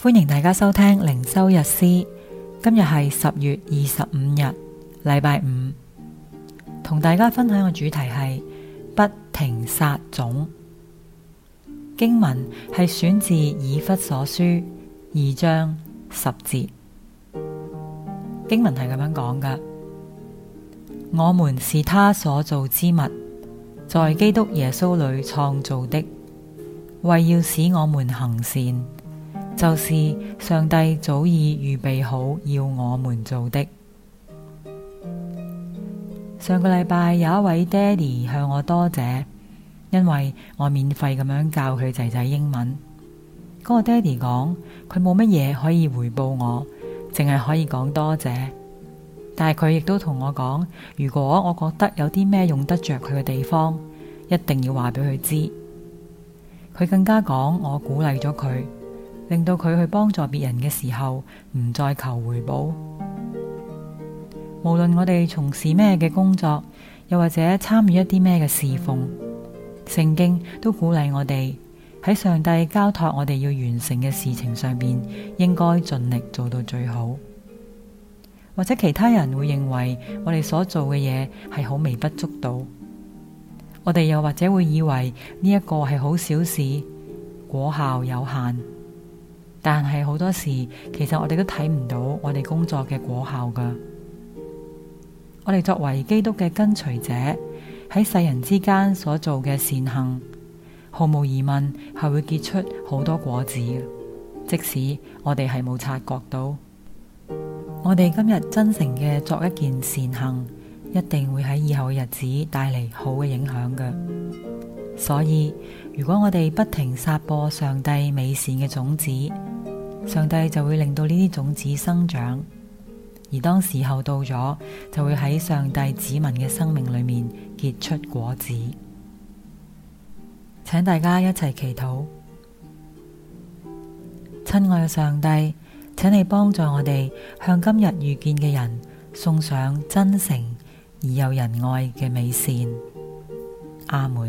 歡迎大家收聽靈修日詩，今日係10月25日，禮拜五，同大家分享嘅主題係不停撒種。經文係選自以弗所書2章10節，經文係咁樣講嘅：我們是他所造之物，在基督耶穌裏創造的，為要使我們行善，就是上帝早已預備好要我們做的。上個禮拜有一位爹哋向我多謝，因為我免費咁樣教佢仔仔英文。嗰個爹哋講佢冇乜嘢可以回報我，淨係可以講多謝。但係佢亦都同我講，如果我覺得有啲咩用得着佢嘅地方，一定要話俾佢知。佢更加講我鼓勵咗佢，令到佢去幫助別人嘅時候唔再求回報。無論我哋從事咩嘅工作，又或者參與一啲咩嘅侍奉，聖經都鼓勵我哋喺上帝交託我哋要完成嘅事情上邊，應該盡力做到最好。或者其他人會認為我哋所做嘅嘢係好微不足道，我哋又或者會以為呢一個係好小事，果效有限。但係好多時，其實我哋都睇唔到我哋工作嘅果效㗎。我哋作為基督嘅跟隨者，喺世人之間所做嘅善行，毫無疑問係會結出好多果子嘅，即使我哋係冇察覺到。我哋今日真誠嘅作一件善行，一定會喺以後嘅日子帶嚟好嘅影響嘅。所以，如果我哋不停撒播上帝美善嘅種子，上帝就會令到呢啲種子生長，而當時候到咗，就會喺上帝子民嘅生命裏面結出果子。請大家一齊祈禱。親愛嘅上帝，請你幫助我哋向今日遇見嘅人送上真誠而又仁愛嘅美善。阿門。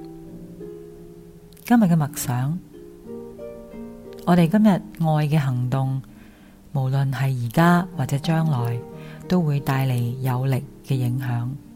今日嘅默想，我哋今日愛嘅行動，無論係而家或者將來，都會帶嚟有力嘅影響。